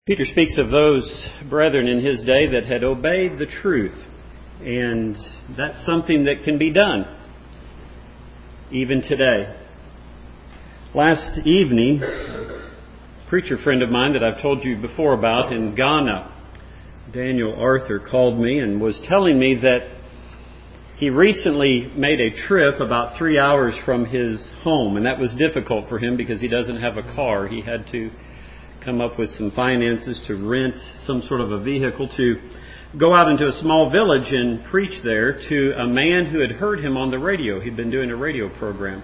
Peter speaks of those brethren in his day that had obeyed the truth, and that's something that can be done even today. Last evening, a preacher friend of mine that I've told you before about in Ghana, Daniel Arthur, called me and was telling me that he recently made a trip about 3 hours from his home, and that was difficult for him because he doesn't have a car. He had to come up with some finances to rent some sort of a vehicle to go out into a small village and preach there to a man who had heard him on the radio. He'd been doing a radio program.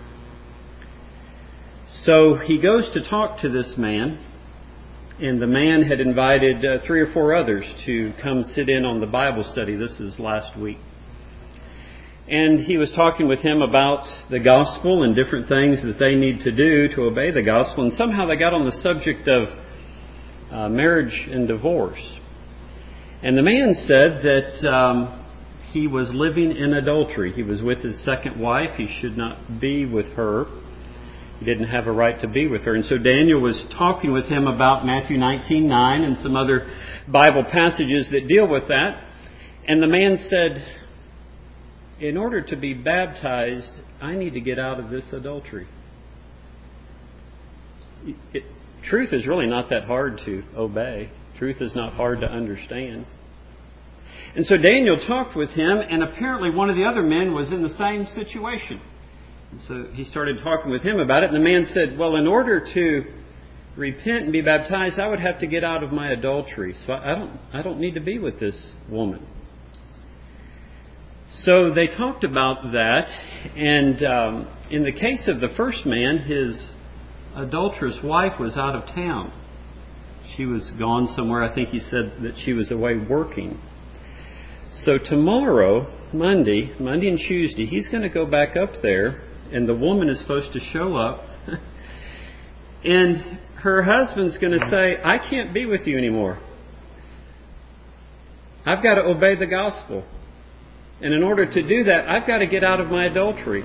So he goes to talk to this man, and the man had invited 3 or 4 others to come sit in on the Bible study. This is last week. And he was talking with him about the gospel and different things that they need to do to obey the gospel. And somehow they got on the subject of marriage and divorce. And the man said that he was living in adultery. He was with his second wife. He should not be with her. He didn't have a right to be with her. And so Daniel was talking with him about Matthew 19:9 and some other Bible passages that deal with that. And the man said, in order to be baptized, I need to get out of this adultery. Truth is really not that hard to obey. Truth is not hard to understand. And so Daniel talked with him, and apparently one of the other men was in the same situation. And so he started talking with him about it, and the man said, well, in order to repent and be baptized, I would have to get out of my adultery. So I don't need to be with this woman. So they talked about that, and in the case of the first man, his adulterous wife was out of town. She was gone somewhere. I think he said that she was away working. So tomorrow, Monday and Tuesday, he's going to go back up there, and the woman is supposed to show up, and her husband's going to say, I can't be with you anymore. I've got to obey the gospel. And in order to do that, I've got to get out of my adultery.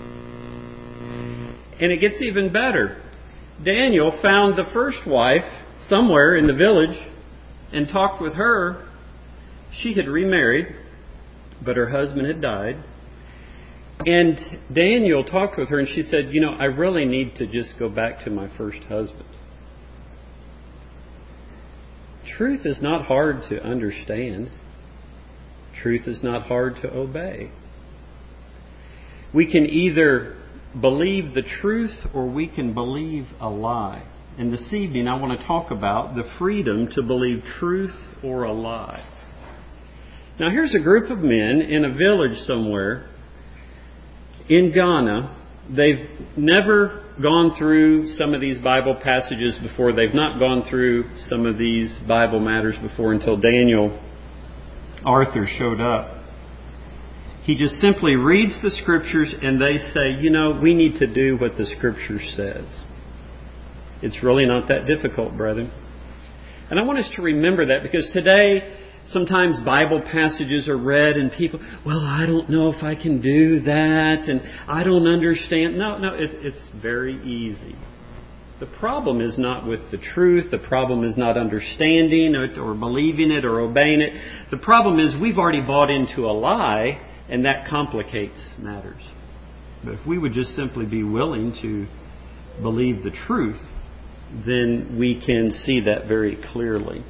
And it gets even better. Daniel found the first wife somewhere in the village and talked with her. She had remarried, but her husband had died. And Daniel talked with her, and she said, I really need to just go back to my first husband. Truth is not hard to understand. Truth is not hard to obey. We can either believe the truth or we can believe a lie. And this evening I want to talk about the freedom to believe truth or a lie. Now here's a group of men in a village somewhere in Ghana. They've never gone through some of these Bible passages before. They've not gone through some of these Bible matters before until Daniel Arthur showed up. He just simply reads the Scriptures and they say, we need to do what the Scripture says. It's really not that difficult, brethren. And I want us to remember that, because today sometimes Bible passages are read and people, I don't know if I can do that and I don't understand. No, it's very easy. The problem is not with the truth. The problem is not understanding it or believing it or obeying it. The problem is we've already bought into a lie, and that complicates matters. But if we would just simply be willing to believe the truth, then we can see that very clearly.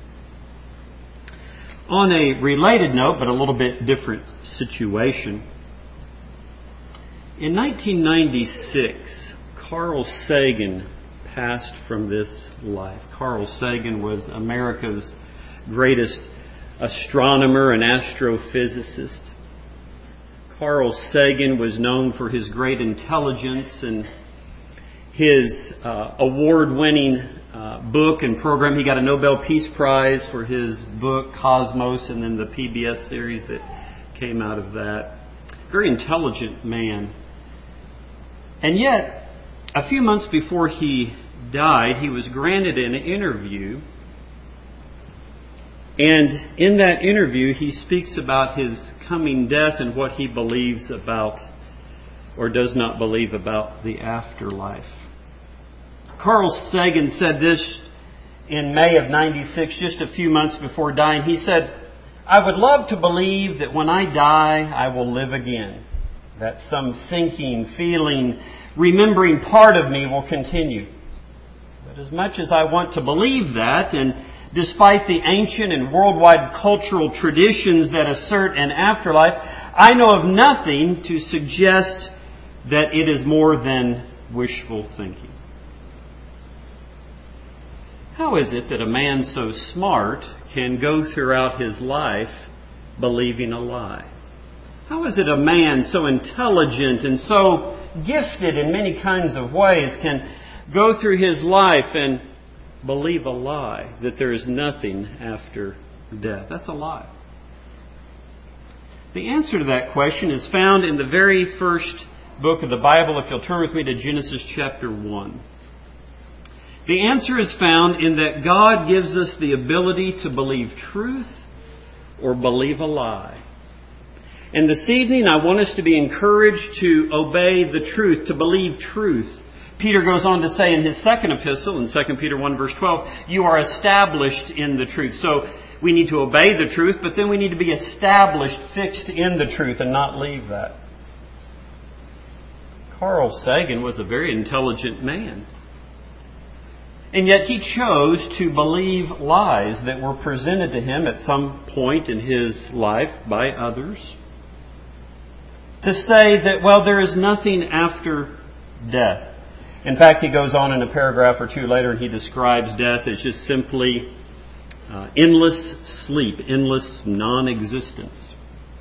On a related note, but a little bit different situation, in 1996, Carl Sagan passed from this life. Carl Sagan was America's greatest astronomer and astrophysicist. Carl Sagan was known for his great intelligence and his award-winning book and program. He got a Nobel Peace Prize for his book Cosmos, and then the PBS series that came out of that. Very intelligent man. And yet, a few months before he died, he was granted an interview. And in that interview, he speaks about his coming death and what he believes about or does not believe about the afterlife. Carl Sagan said this in May of 96, just a few months before dying, he said, "I would love to believe that when I die, I will live again. That some thinking, feeling, remembering part of me will continue. But as much as I want to believe that, and despite the ancient and worldwide cultural traditions that assert an afterlife, I know of nothing to suggest that it is more than wishful thinking." How is it that a man so smart can go throughout his life believing a lie? How is it a man so intelligent and so gifted in many kinds of ways can go through his life and believe a lie, that there is nothing after death? That's a lie. The answer to that question is found in the very first book of the Bible, if you'll turn with me to Genesis chapter 1. The answer is found in that God gives us the ability to believe truth or believe a lie. And this evening I want us to be encouraged to obey the truth, to believe truth. Peter goes on to say in his second epistle, in 2 Peter 1 verse 12, "You are established in the truth." So we need to obey the truth, but then we need to be established, fixed in the truth, and not leave that. Carl Sagan was a very intelligent man. And yet he chose to believe lies that were presented to him at some point in his life by others. To say that, well, there is nothing after death. In fact, he goes on in a paragraph or two later and he describes death as just simply endless sleep, endless non-existence.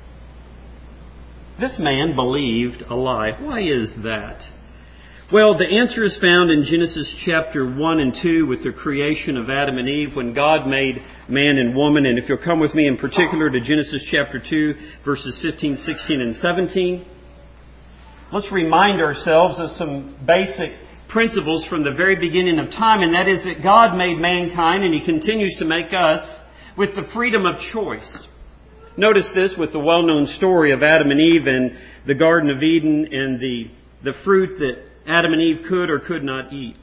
This man believed a lie. Why is that? Well, the answer is found in Genesis chapter 1 and 2 with the creation of Adam and Eve when God made man and woman. And if you'll come with me in particular to Genesis chapter 2, verses 15, 16, and 17. Let's remind ourselves of some basic principles from the very beginning of time, and that is that God made mankind and He continues to make us with the freedom of choice. Notice this with the well-known story of Adam and Eve and the Garden of Eden and the fruit that Adam and Eve could or could not eat.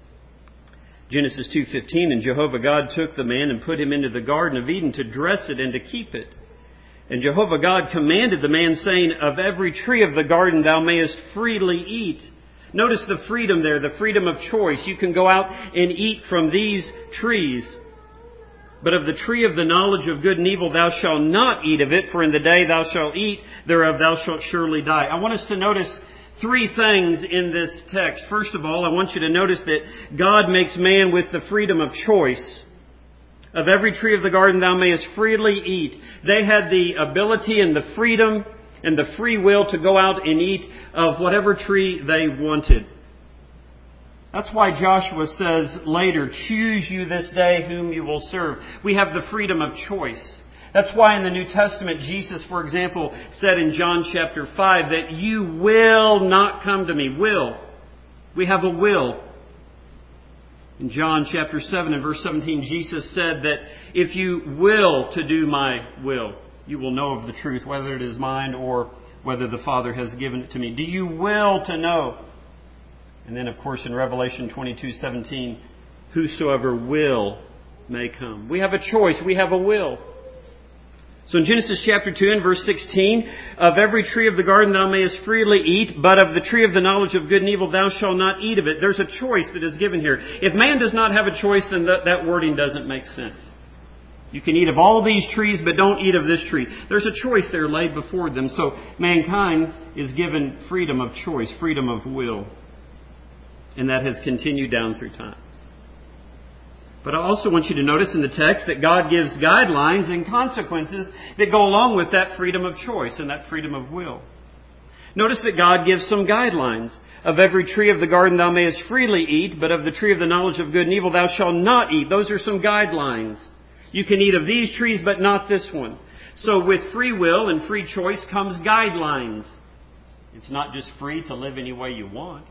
Genesis 2:15, "And Jehovah God took the man and put him into the Garden of Eden to dress it and to keep it. And Jehovah God commanded the man, saying, Of every tree of the garden thou mayest freely eat." Notice the freedom there, the freedom of choice. You can go out and eat from these trees. "But of the tree of the knowledge of good and evil thou shalt not eat of it, for in the day thou shalt eat thereof thou shalt surely die." I want us to notice three things in this text. First of all, I want you to notice that God makes man with the freedom of choice. Of every tree of the garden thou mayest freely eat. They had the ability and the freedom and the free will to go out and eat of whatever tree they wanted. That's why Joshua says later, "Choose you this day whom you will serve." We have the freedom of choice. That's why in the New Testament, Jesus, for example, said in John chapter 5 that you will not come to me. Will. We have a will. In John chapter 7 and verse 17, Jesus said that if you will to do my will, you will know of the truth, whether it is mine or whether the Father has given it to me. Do you will to know? And then, of course, in Revelation 22:17, whosoever will may come. We have a choice. We have a will. So in Genesis chapter 2 and verse 16, "Of every tree of the garden thou mayest freely eat, but of the tree of the knowledge of good and evil thou shalt not eat of it." There's a choice that is given here. If man does not have a choice, then that wording doesn't make sense. You can eat of all these trees, but don't eat of this tree. There's a choice there laid before them. So mankind is given freedom of choice, freedom of will. And that has continued down through time. But I also want you to notice in the text that God gives guidelines and consequences that go along with that freedom of choice and that freedom of will. Notice that God gives some guidelines. "Of every tree of the garden thou mayest freely eat, but of the tree of the knowledge of good and evil thou shalt not eat." Those are some guidelines. You can eat of these trees, but not this one. So with free will and free choice comes guidelines. It's not just free to live any way you want.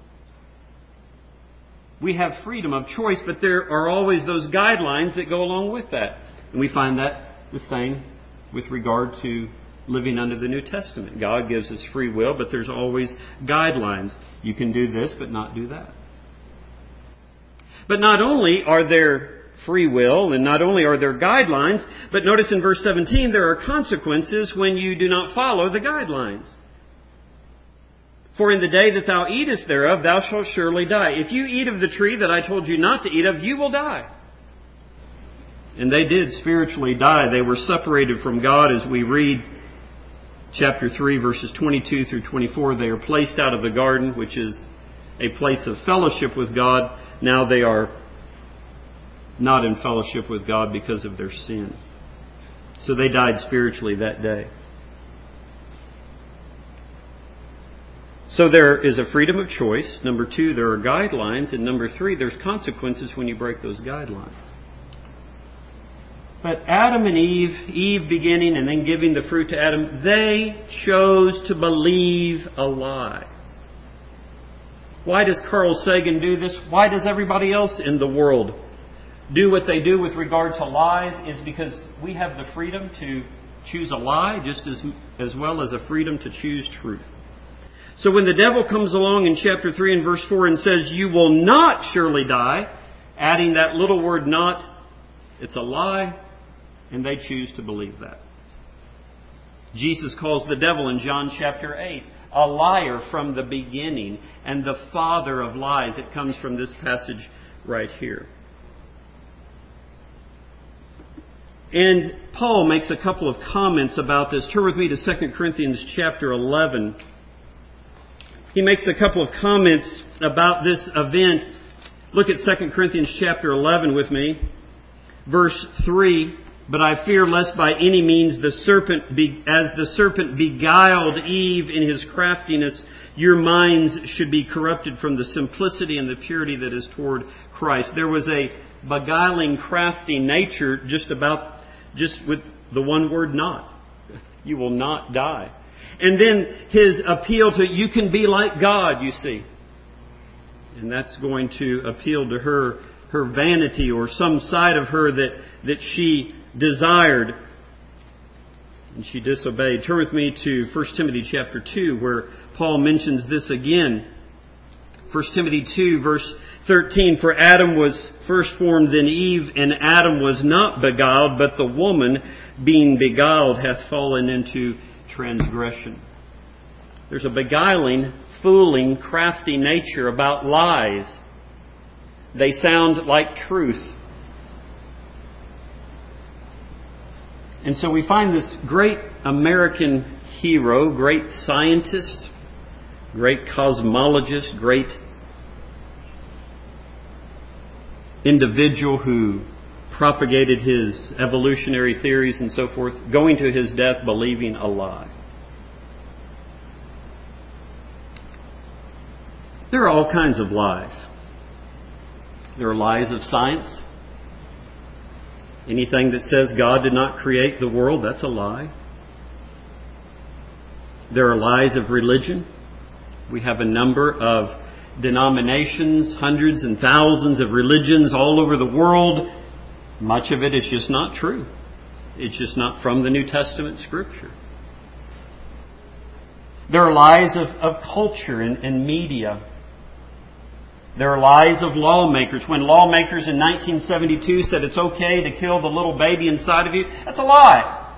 We have freedom of choice, but there are always those guidelines that go along with that. And we find that the same with regard to living under the New Testament. God gives us free will, but there's always guidelines. You can do this, but not do that. But not only are there free will, and not only are there guidelines, but notice in verse 17 there are consequences when you do not follow the guidelines. For in the day that thou eatest thereof, thou shalt surely die. If you eat of the tree that I told you not to eat of, you will die. And they did spiritually die. They were separated from God, as we read chapter 3, verses 22 through 24. They are placed out of the garden, which is a place of fellowship with God. Now they are not in fellowship with God because of their sin. So they died spiritually that day. So there is a freedom of choice. Number 2, there are guidelines. And number 3, there's consequences when you break those guidelines. But Adam and Eve beginning and then giving the fruit to Adam, they chose to believe a lie. Why does Carl Sagan do this? Why does everybody else in the world do what they do with regard to lies? Is because we have the freedom to choose a lie just as well as a freedom to choose truth. So when the devil comes along in chapter 3 and verse 4 and says, you will not surely die, adding that little word not, it's a lie, and they choose to believe that. Jesus calls the devil in John chapter 8 a liar from the beginning and the father of lies. It comes from this passage right here. And Paul makes a couple of comments about this. Turn with me to 2 Corinthians chapter 11. He makes a couple of comments about this event. Look at 2 Corinthians chapter 11 with me. Verse 3. But I fear lest by any means as the serpent beguiled Eve in his craftiness, your minds should be corrupted from the simplicity and the purity that is toward Christ. There was a beguiling, crafty nature just with the one word not. You will not die. And then his appeal to, you can be like God, you see. And that's going to appeal to her vanity or some side of her that she desired, and she disobeyed. Turn with me to 1 Timothy chapter 2, where Paul mentions this again. 1 Timothy 2, verse 13, for Adam was first formed, then Eve, and Adam was not beguiled, but the woman, being beguiled, hath fallen into transgression. There's a beguiling, fooling, crafty nature about lies. They sound like truth. And so we find this great American hero, great scientist, great cosmologist, great individual who propagated his evolutionary theories and so forth, going to his death believing a lie. There are all kinds of lies. There are lies of science. Anything that says God did not create the world, that's a lie. There are lies of religion. We have a number of denominations, hundreds and thousands of religions all over the world. Much of it is just not true. It's just not from the New Testament Scripture. There are lies of culture and media. There are lies of lawmakers. When lawmakers in 1972 said it's okay to kill the little baby inside of you, that's a lie.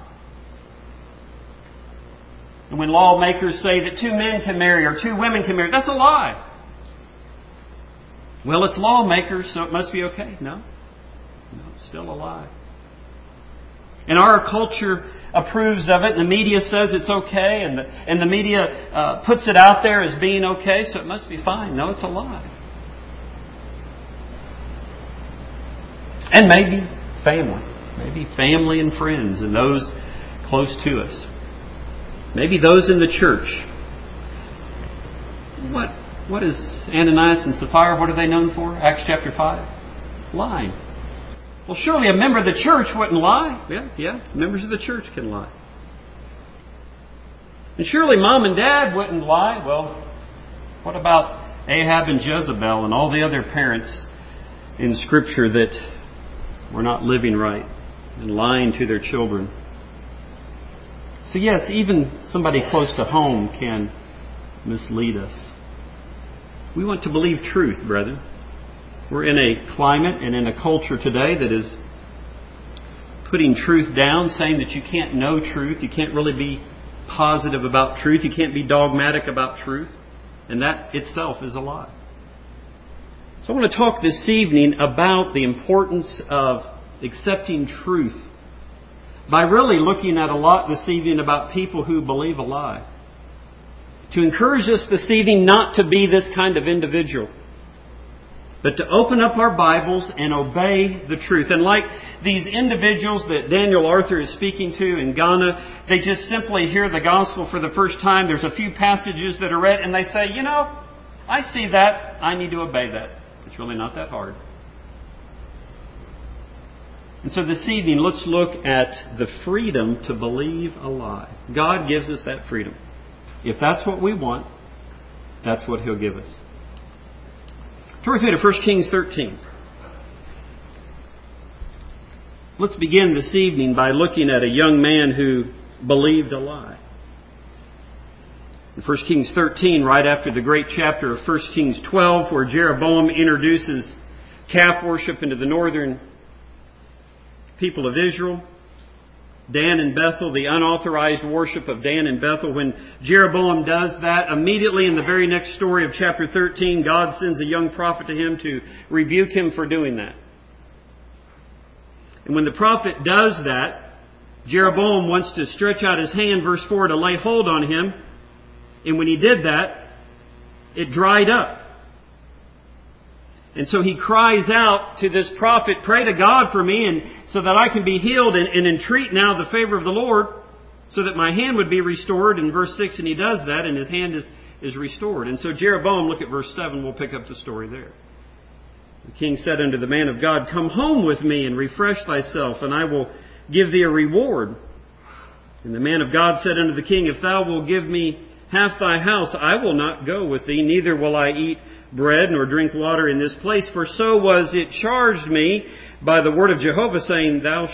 And when lawmakers say that 2 men can marry or 2 women can marry, that's a lie. Well, it's lawmakers, so it must be okay. No, it's still a lie. And our culture approves of it, and the media says it's okay, and the media puts it out there as being okay, so it must be fine. No, it's a lie. And maybe family and friends and those close to us. Maybe those in the church. What is Ananias and Sapphira, what are they known for? Acts chapter 5? Lying. Well, surely a member of the church wouldn't lie. Yeah, members of the church can lie. And surely mom and dad wouldn't lie. Well, what about Ahab and Jezebel and all the other parents in Scripture that were not living right and lying to their children? So yes, even somebody close to home can mislead us. We want to believe truth, brethren. We're in a climate and in a culture today that is putting truth down, saying that you can't know truth, you can't really be positive about truth, you can't be dogmatic about truth, and that itself is a lie. So I want to talk this evening about the importance of accepting truth by really looking at a lot this evening about people who believe a lie. To encourage us this evening not to be this kind of individual, but to open up our Bibles and obey the truth. And like these individuals that Daniel Arthur is speaking to in Ghana, they just simply hear the gospel for the first time. There's a few passages that are read and they say, I see that. I need to obey that. It's really not that hard. And so this evening, let's look at the freedom to believe a lie. God gives us that freedom. If that's what we want, that's what He'll give us. Turn with me to 1 Kings 13. Let's begin this evening by looking at a young man who believed a lie. In 1 Kings 13, right after the great chapter of 1 Kings 12, where Jeroboam introduces calf worship into the northern people of Israel, Dan and Bethel, the unauthorized worship of Dan and Bethel. When Jeroboam does that, immediately in the very next story of chapter 13, God sends a young prophet to him to rebuke him for doing that. And when the prophet does that, Jeroboam wants to stretch out his hand, verse 4, to lay hold on him. And when he did that, it dried up. And so he cries out to this prophet, pray to God for me and so that I can be healed and entreat now the favor of the Lord so that my hand would be restored. In verse 6, and he does that and his hand is restored. And so Jeroboam, look at verse 7, we'll pick up the story there. The king said unto the man of God, come home with me and refresh thyself, and I will give thee a reward. And the man of God said unto the king, if thou wilt give me half thy house, I will not go with thee, neither will I eat bread nor drink water in this place, for so was it charged me by the word of Jehovah, saying, Thou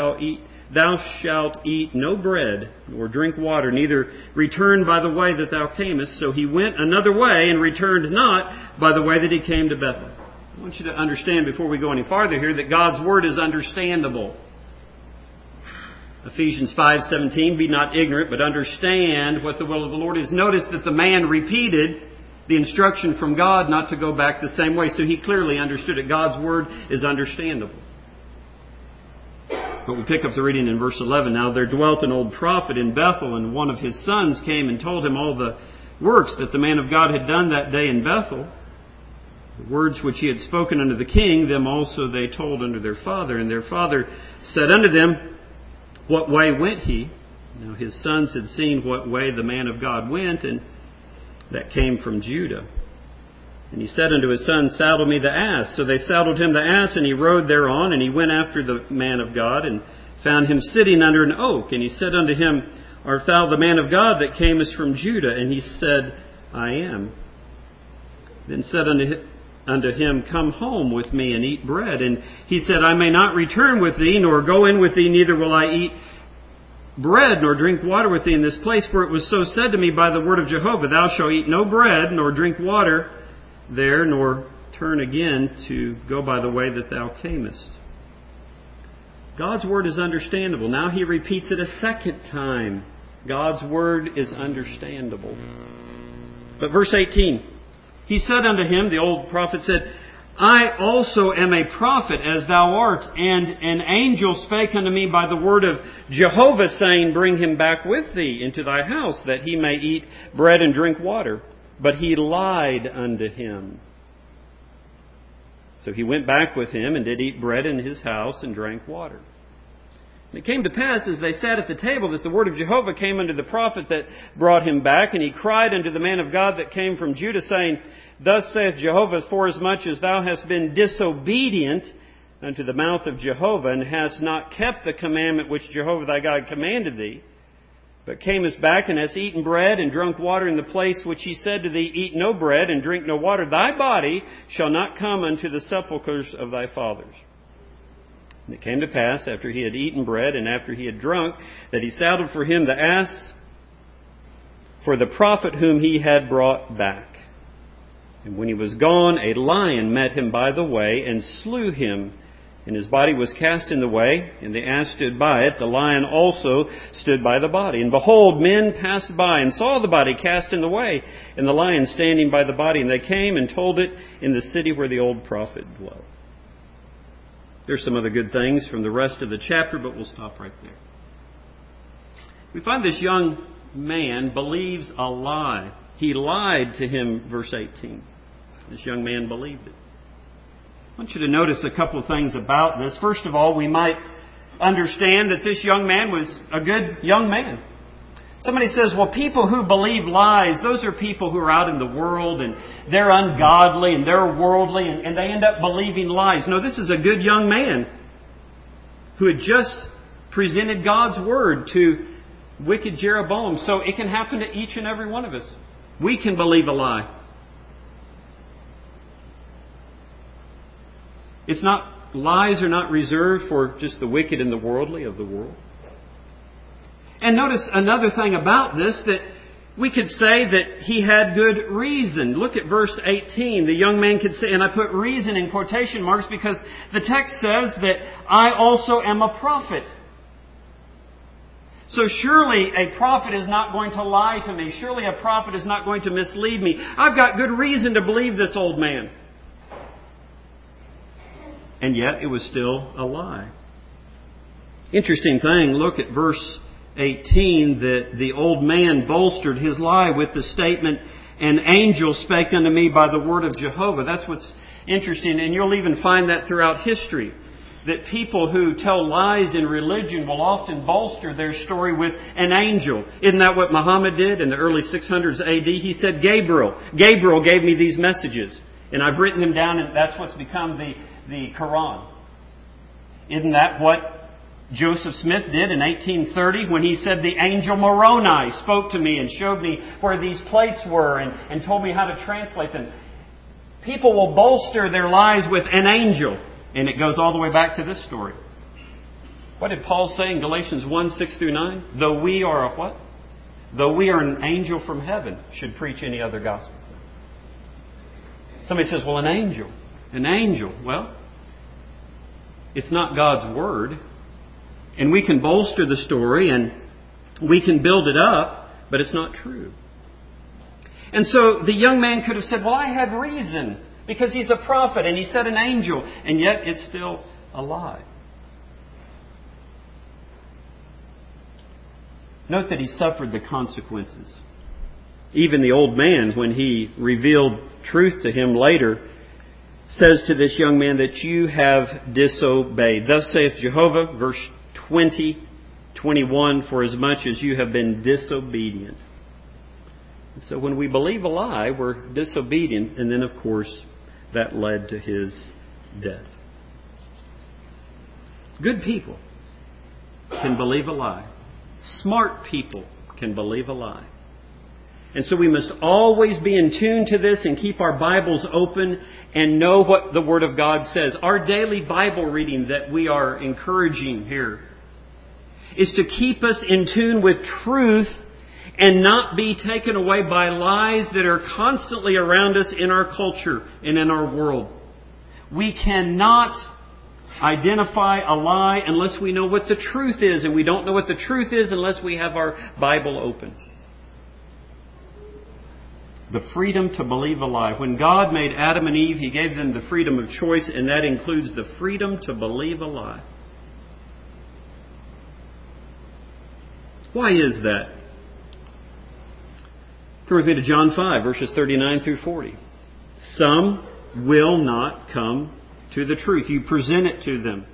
shalt eat no bread nor drink water, neither return by the way that thou camest. So he went another way and returned not by the way that he came to Bethel. I want you to understand before we go any farther here that God's word is understandable. Ephesians 5:17, be not ignorant, but understand what the will of the Lord is. Notice that the man repeated the instruction from God not to go back the same way. So he clearly understood it. God's word is understandable. But we pick up the reading in verse 11. Now there dwelt an old prophet in Bethel, and one of his sons came and told him all the works that the man of God had done that day in Bethel. The words which he had spoken unto the king, them also they told unto their father. And their father said unto them, what way went he? Now his sons had seen what way the man of God went, and that came from Judah. And he said unto his son, saddle me the ass. So they saddled him the ass, and he rode thereon, and he went after the man of God, and found him sitting under an oak. And he said unto him, art thou the man of God that camest from Judah? And he said, I am. Then said unto him, come home with me and eat bread. And he said, I may not return with thee, nor go in with thee, neither will I eat bread nor drink water with thee in this place, for it was so said to me by the word of Jehovah, thou shalt eat no bread nor drink water there, nor turn again to go by the way that thou camest. God's word is understandable. Now he repeats it a second time. God's word is understandable. But verse 18, he said unto him, the old prophet said, I also am a prophet as thou art, and an angel spake unto me by the word of Jehovah, saying, bring him back with thee into thy house, that he may eat bread and drink water. But he lied unto him. So he went back with him, and did eat bread in his house, and drank water. And it came to pass, as they sat at the table, that the word of Jehovah came unto the prophet that brought him back, and he cried unto the man of God that came from Judah, saying, thus saith Jehovah, forasmuch as thou hast been disobedient unto the mouth of Jehovah, and hast not kept the commandment which Jehovah thy God commanded thee, but camest back and hast eaten bread and drunk water in the place which he said to thee, eat no bread and drink no water, thy body shall not come unto the sepulchres of thy fathers. And it came to pass, after he had eaten bread and after he had drunk, that he saddled for him the ass for the prophet whom he had brought back. And when he was gone, a lion met him by the way and slew him. And his body was cast in the way, and the ass stood by it. The lion also stood by the body. And behold, men passed by and saw the body cast in the way, and the lion standing by the body. And they came and told it in the city where the old prophet dwelt. There's some other good things from the rest of the chapter, but we'll stop right there. We find this young man believes a lie. He lied to him, verse 18. This young man believed it. I want you to notice a couple of things about this. First of all, we might understand that this young man was a good young man. Somebody says, well, people who believe lies, those are people who are out in the world and they're ungodly and they're worldly and they end up believing lies. No, this is a good young man who had just presented God's word to wicked Jeroboam. So it can happen to each and every one of us. We can believe a lie. Lies are not reserved for just the wicked and the worldly of the world. And notice another thing about this, that we could say that he had good reason. Look at verse 18. The young man could say, and I put reason in quotation marks because the text says that I also am a prophet. So surely a prophet is not going to lie to me. Surely a prophet is not going to mislead me. I've got good reason to believe this old man. And yet it was still a lie. Interesting thing, look at verse 18, that the old man bolstered his lie with the statement, an angel spake unto me by the word of Jehovah. That's what's interesting, and you'll even find that throughout history. That people who tell lies in religion will often bolster their story with an angel. Isn't that what Muhammad did in the early 600s AD? He said, Gabriel gave me these messages. And I've written them down, and that's what's become the Quran. Isn't that what Joseph Smith did in 1830 when he said the angel Moroni spoke to me and showed me where these plates were and told me how to translate them? People will bolster their lies with an angel. And it goes all the way back to this story. What did Paul say in Galatians 1, 6 through 9? Though we are a what? Though we are an angel from heaven, should preach any other gospel. Somebody says, well, an angel. An angel. Well, it's not God's word. And we can bolster the story and we can build it up, but it's not true. And so the young man could have said, well, I had reason because he's a prophet and he said an angel, and yet it's still a lie. Note that he suffered the consequences. Even the old man, when he revealed truth to him later, says to this young man that you have disobeyed. Thus saith Jehovah, verse 20, 21, for as much as you have been disobedient. And so when we believe a lie, we're disobedient, and then of course that led to his death. Good people can believe a lie. Smart people can believe a lie. And so we must always be in tune to this and keep our Bibles open and know what the Word of God says. Our daily Bible reading that we are encouraging here is to keep us in tune with truth and not be taken away by lies that are constantly around us in our culture and in our world. We cannot identify a lie unless we know what the truth is, and we don't know what the truth is unless we have our Bible open. The freedom to believe a lie. When God made Adam and Eve, He gave them the freedom of choice, and that includes the freedom to believe a lie. Why is that? Turn with me to John 5, verses 39 through 40. Some will not come to the truth. You present it to them.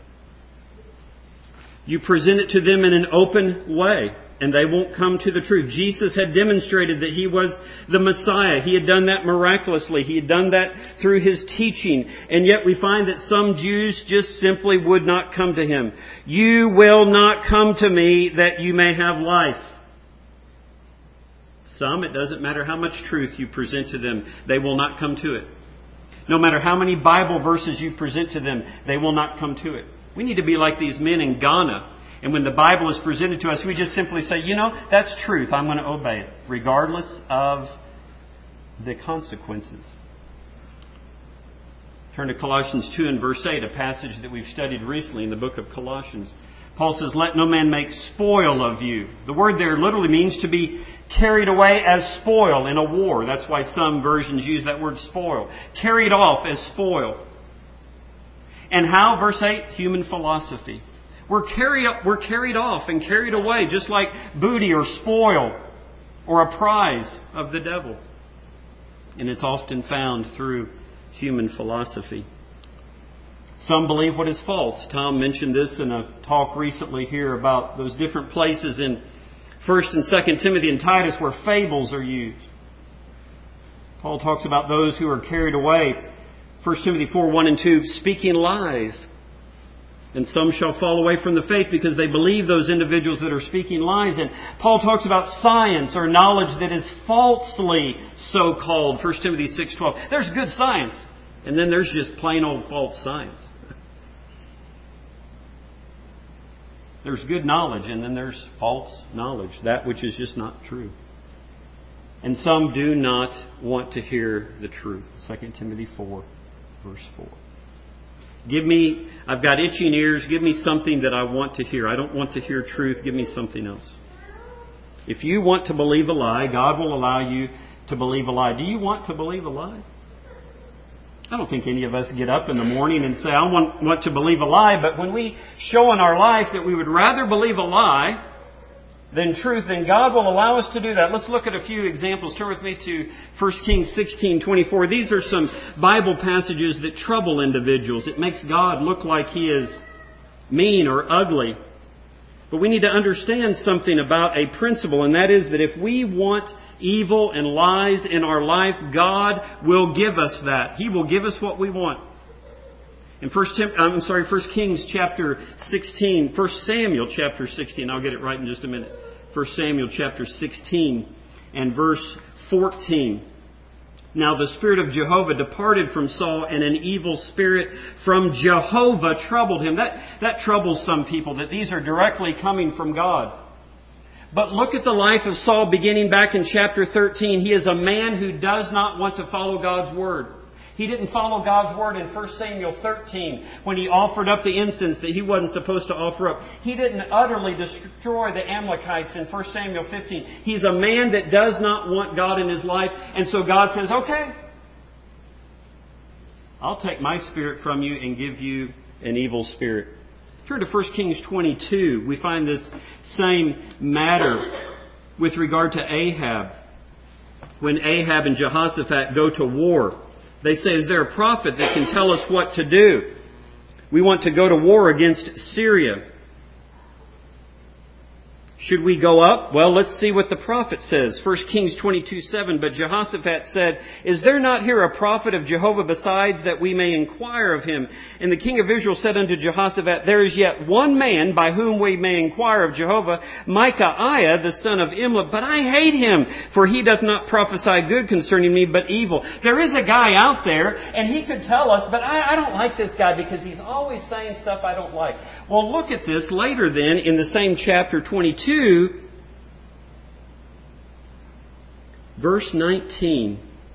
You present it to them in an open way, and they won't come to the truth. Jesus had demonstrated that He was the Messiah. He had done that miraculously. He had done that through His teaching. And yet we find that some Jews just simply would not come to Him. You will not come to me that you may have life. Some, it doesn't matter how much truth you present to them, they will not come to it. No matter how many Bible verses you present to them, they will not come to it. We need to be like these men in Ghana. And when the Bible is presented to us, we just simply say, that's truth. I'm going to obey it, regardless of the consequences. Turn to Colossians 2 and verse 8, a passage that we've studied recently in the book of Colossians. Paul says, "Let no man make spoil of you." The word there literally means to be carried away as spoil in a war. That's why some versions use that word spoil. Carried off as spoil. And how? Verse 8, human philosophy. We're carried off and carried away just like booty or spoil or a prize of the devil. And it's often found through human philosophy. Some believe what is false. Tom mentioned this in a talk recently here about those different places in 1 and 2 Timothy and Titus where fables are used. Paul talks about those who are carried away. 1 Timothy 4, 1 and 2, speaking lies. And some shall fall away from the faith because they believe those individuals that are speaking lies. And Paul talks about science or knowledge that is falsely so-called. 1 Timothy 6:12. There's good science. And then there's just plain old false science. There's good knowledge and then there's false knowledge. That which is just not true. And some do not want to hear the truth. 2 Timothy 4, verse 4. I've got itching ears, give me something that I want to hear. I don't want to hear truth, give me something else. If you want to believe a lie, God will allow you to believe a lie. Do you want to believe a lie? I don't think any of us get up in the morning and say, I want to believe a lie, but when we show in our life that we would rather believe a lie than truth, then God will allow us to do that. Let's look at a few examples. Turn with me to 1 Kings 16:24. These are some Bible passages that trouble individuals. It makes God look like He is mean or ugly. But we need to understand something about a principle, and that is that if we want evil and lies in our life, God will give us that. He will give us what we want. In 1 Kings chapter 16, 1 Samuel chapter 16, I'll get it right in just a minute. 1 Samuel chapter 16 and verse 14. Now the Spirit of Jehovah departed from Saul, and an evil spirit from Jehovah troubled him. That troubles some people, that these are directly coming from God. But look at the life of Saul beginning back in chapter 13. He is a man who does not want to follow God's Word. He didn't follow God's Word in 1 Samuel 13 when he offered up the incense that he wasn't supposed to offer up. He didn't utterly destroy the Amalekites in 1 Samuel 15. He's a man that does not want God in his life. And so God says, okay, I'll take my spirit from you and give you an evil spirit. Turn to 1 Kings 22. We find this same matter with regard to Ahab. When Ahab and Jehoshaphat go to war, they say, is there a prophet that can tell us what to do? We want to go to war against Syria. Should we go up? Well, let's see what the prophet says. 1 Kings 22:7. But Jehoshaphat said, is there not here a prophet of Jehovah besides, that we may inquire of him? And the king of Israel said unto Jehoshaphat, there is yet one man by whom we may inquire of Jehovah, Micaiah the son of Imlah. But I hate him, for he doth not prophesy good concerning me, but evil. There is a guy out there, and he could tell us, but I don't like this guy because he's always saying stuff I don't like. Well, look at this later then in the same chapter 22. Verse 19.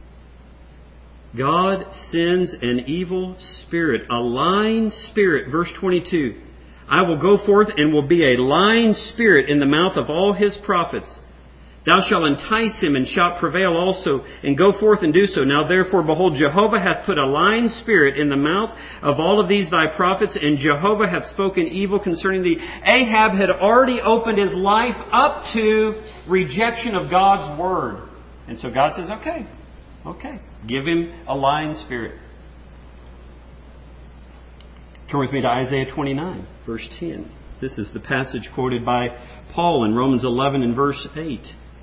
God sends an evil spirit, a lying spirit. Verse 22. I will go forth and will be a lying spirit in the mouth of all his prophets. Thou shalt entice him and shalt prevail also, and go forth and do so. Now therefore, behold, Jehovah hath put a lying spirit in the mouth of all of these thy prophets, and Jehovah hath spoken evil concerning thee. Ahab had already opened his life up to rejection of God's word. And so God says, okay, give him a lying spirit. Turn with me to Isaiah 29, verse 10. This is the passage quoted by Paul in Romans 11 and verse 8.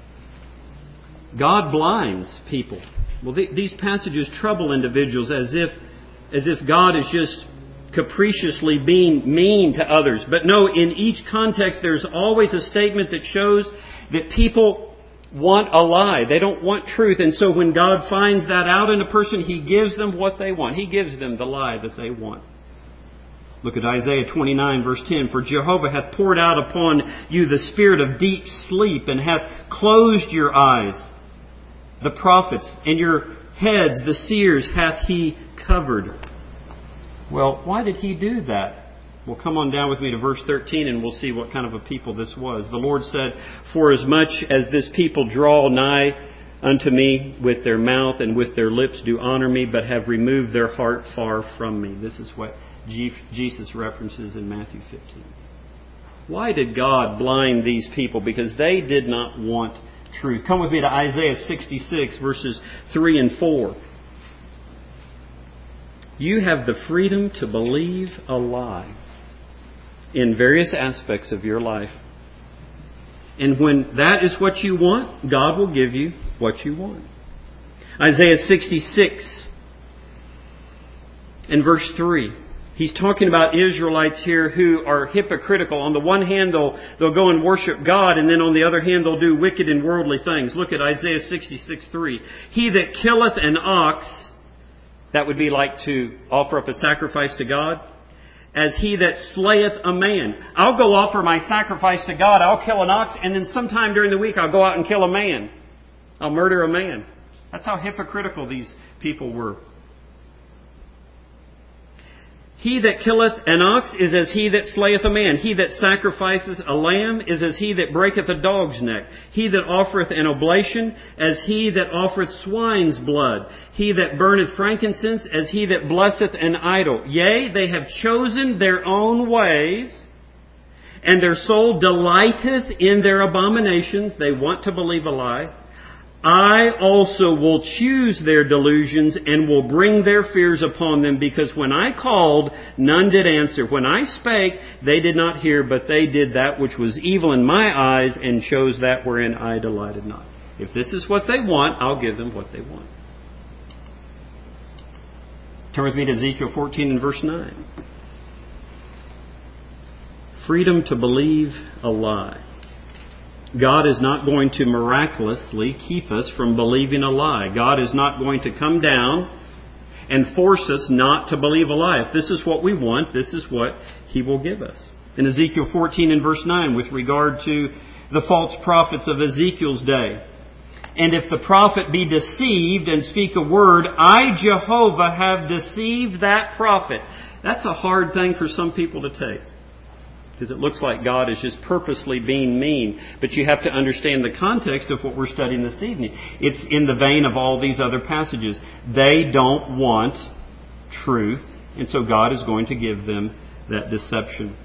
God blinds people. Well, these passages trouble individuals as if God is just capriciously being mean to others. But no, in each context there's always a statement that shows that people want a lie. They don't want truth. And so when God finds that out in a person, He gives them what they want. He gives them the lie that they want. Look at Isaiah 29 verse 10. For Jehovah hath poured out upon you the spirit of deep sleep, and hath closed your eyes. The prophets and your heads, the seers, hath He covered. Well, why did he do that? Well, come on down with me to verse 13 and we'll see what kind of a people this was. The Lord said, "For as much as this people draw nigh unto me with their mouth and with their lips do honor me, but have removed their heart far from me." This is what Jesus references in Matthew 15. Why did God blind these people? Because they did not want truth. Come with me to Isaiah 66, verses 3 and 4. You have the freedom to believe a lie in various aspects of your life. And when that is what you want, God will give you what you want. Isaiah 66 and verse 3. He's talking about Israelites here who are hypocritical. On the one hand, they'll go and worship God, and then on the other hand, they'll do wicked and worldly things. Look at Isaiah 66:3. He that killeth an ox, that would be like to offer up a sacrifice to God, as he that slayeth a man. I'll go offer my sacrifice to God, I'll kill an ox, and then sometime during the week I'll go out and kill a man. I'll murder a man. That's how hypocritical these people were. He that killeth an ox is as he that slayeth a man. He that sacrifices a lamb is as he that breaketh a dog's neck. He that offereth an oblation as he that offereth swine's blood. He that burneth frankincense as he that blesseth an idol. Yea, they have chosen their own ways, and their soul delighteth in their abominations. They want to believe a lie. I also will choose their delusions and will bring their fears upon them, because when I called, none did answer. When I spake, they did not hear, but they did that which was evil in my eyes and chose that wherein I delighted not. If this is what they want, I'll give them what they want. Turn with me to Ezekiel 14 and verse 9. Freedom to believe a lie. God is not going to miraculously keep us from believing a lie. God is not going to come down and force us not to believe a lie. If this is what we want, this is what He will give us. In Ezekiel 14 and verse 9, with regard to the false prophets of Ezekiel's day. And if the prophet be deceived and speak a word, I, Jehovah, have deceived that prophet. That's a hard thing for some people to take, because it looks like God is just purposely being mean. But you have to understand the context of what we're studying this evening. It's in the vein of all these other passages. They don't want truth, and so God is going to give them that deception.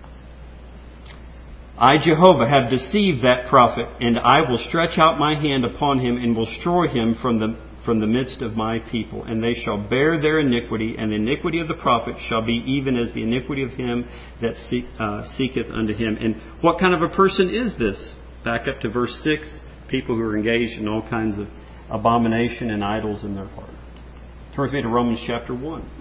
I, Jehovah, have deceived that prophet, and I will stretch out my hand upon him and will destroy him from the midst of my people. And they shall bear their iniquity, and the iniquity of the prophet shall be even as the iniquity of him that seeketh unto him. And what kind of a person is this? Back up to verse 6. People who are engaged in all kinds of abomination and idols in their heart. Turn with me to Romans chapter 1.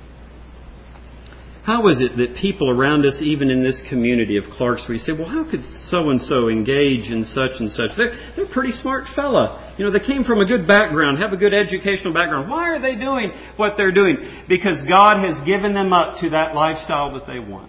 How is it that people around us, even in this community of Clarksville, say, well, how could so-and-so engage in such and such? They're a pretty smart fella. You know, they came from a good background, have a good educational background. Why are they doing what they're doing? Because God has given them up to that lifestyle that they want.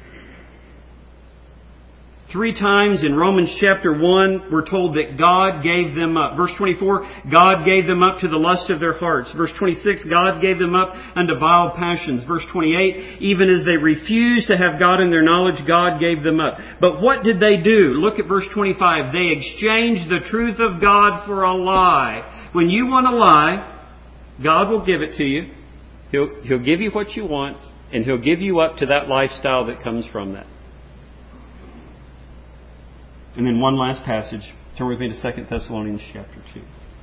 3 times in Romans chapter 1, we're told that God gave them up. Verse 24, God gave them up to the lust of their hearts. Verse 26, God gave them up unto vile passions. Verse 28, even as they refused to have God in their knowledge, God gave them up. But what did they do? Look at verse 25. They exchanged the truth of God for a lie. When you want a lie, God will give it to you. He'll give you what you want, and He'll give you up to that lifestyle that comes from that. And then one last passage. Turn with me to 2 Thessalonians chapter 2.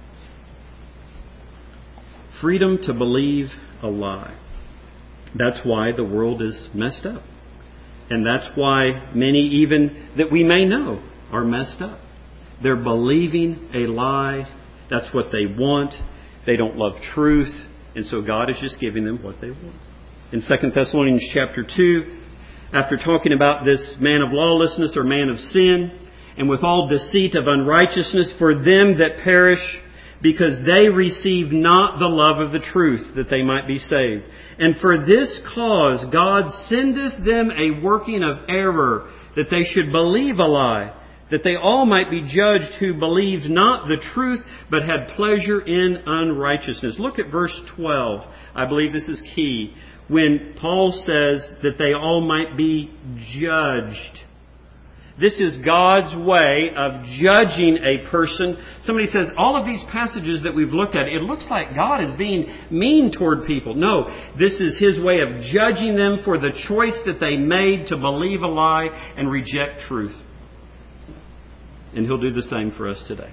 Freedom to believe a lie. That's why the world is messed up. And that's why many, even that we may know, are messed up. They're believing a lie. That's what they want. They don't love truth. And so God is just giving them what they want. In 2 Thessalonians chapter 2, after talking about this man of lawlessness or man of sin, and with all deceit of unrighteousness for them that perish, because they receive not the love of the truth, that they might be saved. And for this cause God sendeth them a working of error, that they should believe a lie, that they all might be judged who believed not the truth, but had pleasure in unrighteousness. Look at verse 12. I believe this is key. when Paul says that they all might be judged. This is God's way of judging a person. Somebody says, all of these passages that we've looked at, it looks like God is being mean toward people. No, this is His way of judging them for the choice that they made to believe a lie and reject truth. And He'll do the same for us today.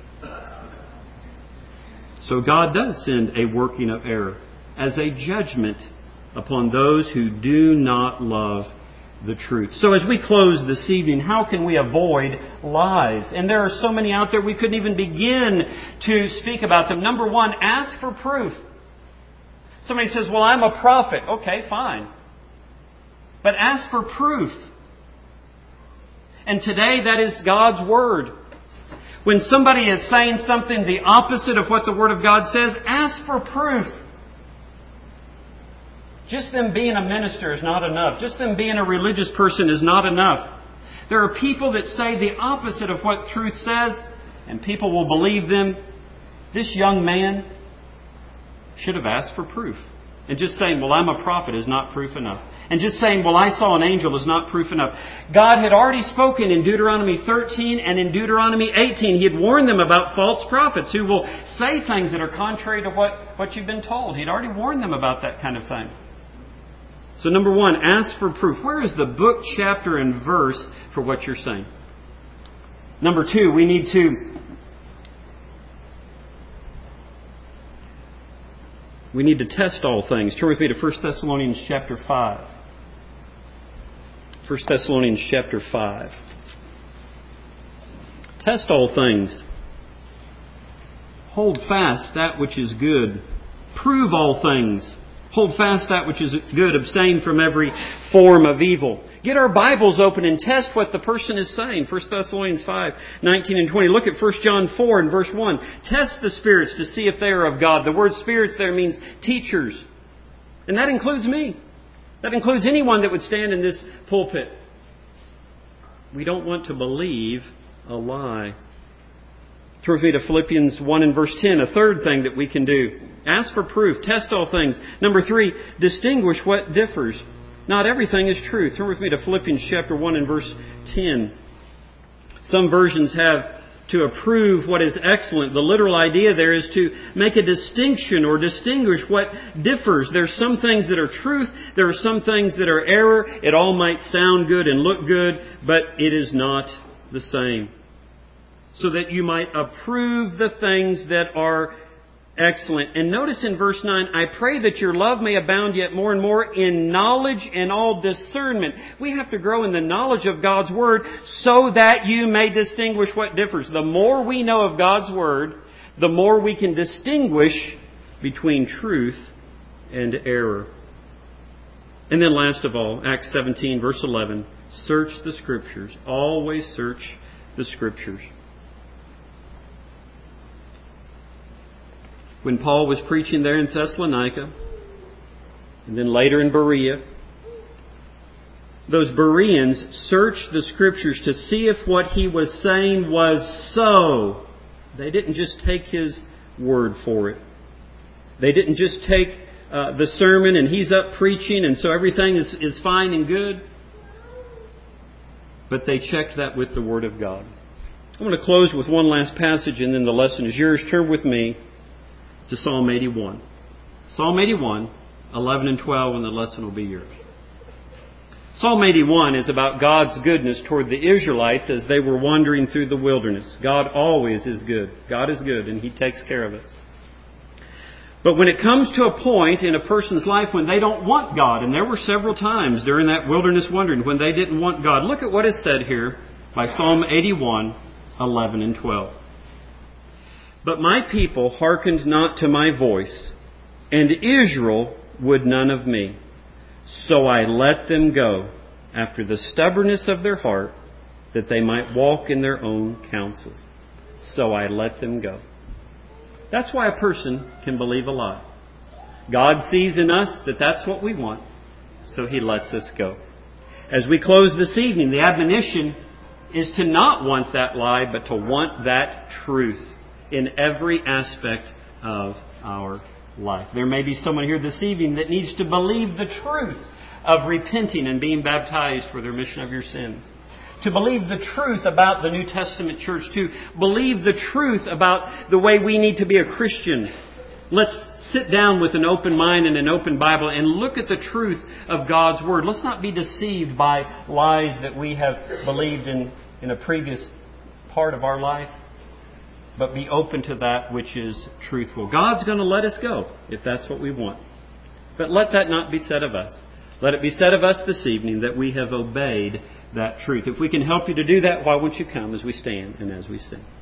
So God does send a working of error as a judgment upon those who do not love the truth. So as we close this evening, how can we avoid lies? And there are so many out there we couldn't even begin to speak about them. Number one, ask for proof. Somebody says, well, I'm a prophet. Okay, fine. But ask for proof. And today that is God's Word. When somebody is saying something the opposite of what the Word of God says, ask for proof. Just them being a minister is not enough. Just them being a religious person is not enough. There are people that say the opposite of what truth says, and people will believe them. This young man should have asked for proof. And just saying, well, I'm a prophet is not proof enough. And just saying, well, I saw an angel is not proof enough. God had already spoken in Deuteronomy 13 and in Deuteronomy 18. He had warned them about false prophets who will say things that are contrary to what you've been told. He'd already warned them about that kind of thing. So number one, ask for proof. Where is the book, chapter, and verse for what you're saying? Number two, we need to test all things. Turn with me to 1 Thessalonians chapter 5. 1 Thessalonians chapter 5. Test all things. Hold fast that which is good. Prove all things. Hold fast that which is good. Abstain from every form of evil. Get our Bibles open and test what the person is saying. 1 Thessalonians 5, 19 and 20. Look at 1 John 4 and verse 1. Test the spirits to see if they are of God. The word spirits there means teachers. And that includes me. That includes anyone that would stand in this pulpit. We don't want to believe a lie. Turn with me to Philippians 1 and verse 10. A third thing that we can do. Ask for proof. Test all things. Number 3, distinguish what differs. Not everything is true. Turn with me to Philippians chapter 1 and verse 10. Some versions have to approve what is excellent. The literal idea there is to make a distinction or distinguish what differs. There's some things that are truth. There are some things that are error. It all might sound good and look good, but it is not the same. So that you might approve the things that are excellent. And notice in verse 9, I pray that your love may abound yet more and more in knowledge and all discernment. We have to grow in the knowledge of God's Word so that you may distinguish what differs. The more we know of God's Word, the more we can distinguish between truth and error. And then last of all, Acts 17 verse 11, search the Scriptures. Always search the Scriptures. When Paul was preaching there in Thessalonica, and then later in Berea, those Bereans searched the Scriptures to see if what he was saying was so. They didn't just take his word for it. They didn't just take the sermon and he's up preaching and so everything is fine and good. But they checked that with the Word of God. I'm going to close with one last passage and then the lesson is yours. Turn with me to Psalm 81. Psalm 81, 11 and 12, and the lesson will be yours. Psalm 81 is about God's goodness toward the Israelites as they were wandering through the wilderness. God always is good. God is good, and He takes care of us. But when it comes to a point in a person's life when they don't want God, and there were several times during that wilderness wandering when they didn't want God, look at what is said here by Psalm 81, 11 and 12. But my people hearkened not to my voice, and Israel would none of me. So I let them go after the stubbornness of their heart, that they might walk in their own counsels. So I let them go. That's why a person can believe a lie. God sees in us that that's what we want, so He lets us go. As we close this evening, the admonition is to not want that lie, but to want that truth in every aspect of our life. There may be someone here this evening that needs to believe the truth of repenting and being baptized for the remission of your sins. To believe the truth about the New Testament church. To believe the truth about the way we need to be a Christian. Let's sit down with an open mind and an open Bible and look at the truth of God's Word. Let's not be deceived by lies that we have believed in a previous part of our life, but be open to that which is truthful. God's going to let us go if that's what we want. But let that not be said of us. Let it be said of us this evening that we have obeyed that truth. If we can help you to do that, why won't you come as we stand and as we sing?